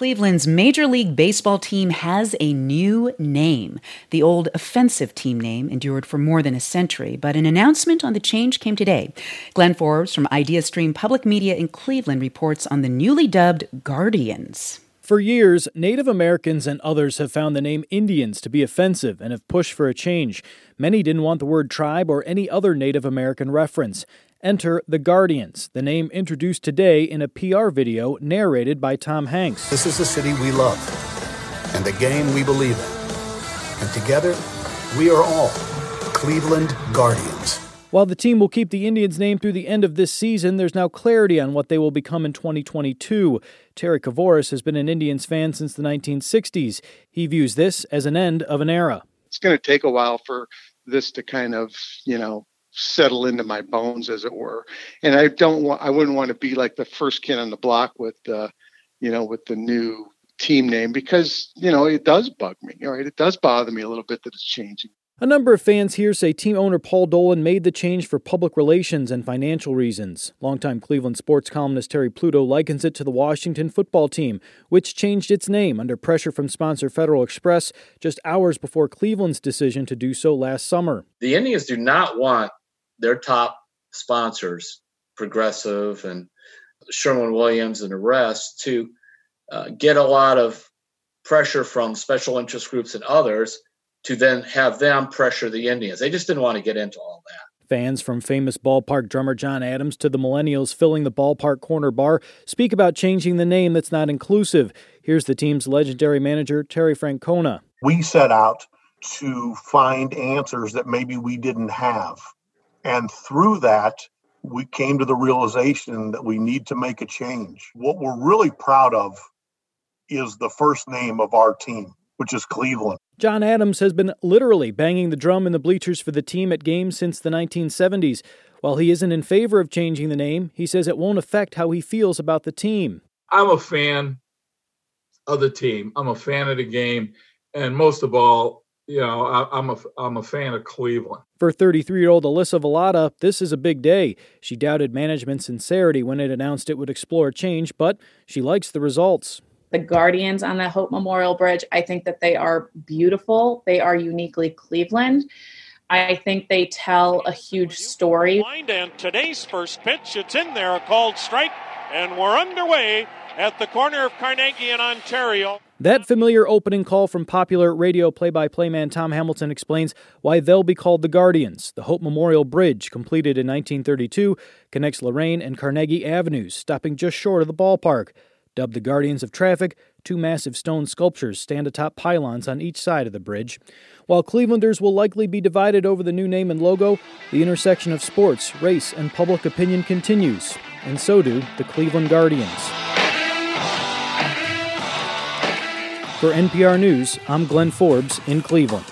Cleveland's Major League Baseball team has a new name. The old offensive team name endured for more than a century, but an announcement on the change came today. Glenn Forbes from IdeaStream Public Media in Cleveland reports on the newly dubbed Guardians. For years, Native Americans and others have found the name Indians to be offensive and have pushed for a change. Many didn't want the word tribe or any other Native American reference. Enter the Guardians, the name introduced today in a PR video narrated by Tom Hanks. This is the city we love and the game we believe in. And together, we are all Cleveland Guardians. While the team will keep the Indians' name through the end of this season, there's now clarity on what they will become in 2022. Terry Kavoris has been an Indians fan since the 1960s. He views this as an end of an era. It's going to take a while for this to kind of, settle into my bones, as it were. And I wouldn't want to be like the first kid on the block with the new team name, because, it does bug me. All right. It does bother me a little bit that it's changing. A number of fans here say team owner Paul Dolan made the change for public relations and financial reasons. Longtime Cleveland sports columnist Terry Pluto likens it to the Washington football team, which changed its name under pressure from sponsor Federal Express just hours before Cleveland's decision to do so last summer. The Indians do not want their top sponsors, Progressive and Sherwin-Williams and the rest, to get a lot of pressure from special interest groups and others to then have them pressure the Indians. They just didn't want to get into all that. Fans from famous ballpark drummer John Adams to the millennials filling the ballpark corner bar speak about changing the name that's not inclusive. Here's the team's legendary manager, Terry Francona. We set out to find answers that maybe we didn't have. And through that, we came to the realization that we need to make a change. What we're really proud of is the first name of our team, which is Cleveland. John Adams has been literally banging the drum in the bleachers for the team at games since the 1970s. While he isn't in favor of changing the name, he says it won't affect how he feels about the team. I'm a fan of the team. I'm a fan of the game. And most of all, I'm a fan of Cleveland. For 33-year-old Alyssa Velada, this is a big day. She doubted management's sincerity when it announced it would explore a change, but she likes the results. The Guardians on the Hope Memorial Bridge, I think that they are beautiful. They are uniquely Cleveland. I think they tell a huge story. And today's first pitch, it's in there, a called strike, and we're underway at the corner of Carnegie and Ontario. That familiar opening call from popular radio play-by-play man Tom Hamilton explains why they'll be called the Guardians. The Hope Memorial Bridge, completed in 1932, connects Lorraine and Carnegie Avenues, stopping just short of the ballpark. Dubbed the Guardians of Traffic, two massive stone sculptures stand atop pylons on each side of the bridge. While Clevelanders will likely be divided over the new name and logo, the intersection of sports, race, and public opinion continues, and so do the Cleveland Guardians. For NPR News, I'm Glenn Forbes in Cleveland.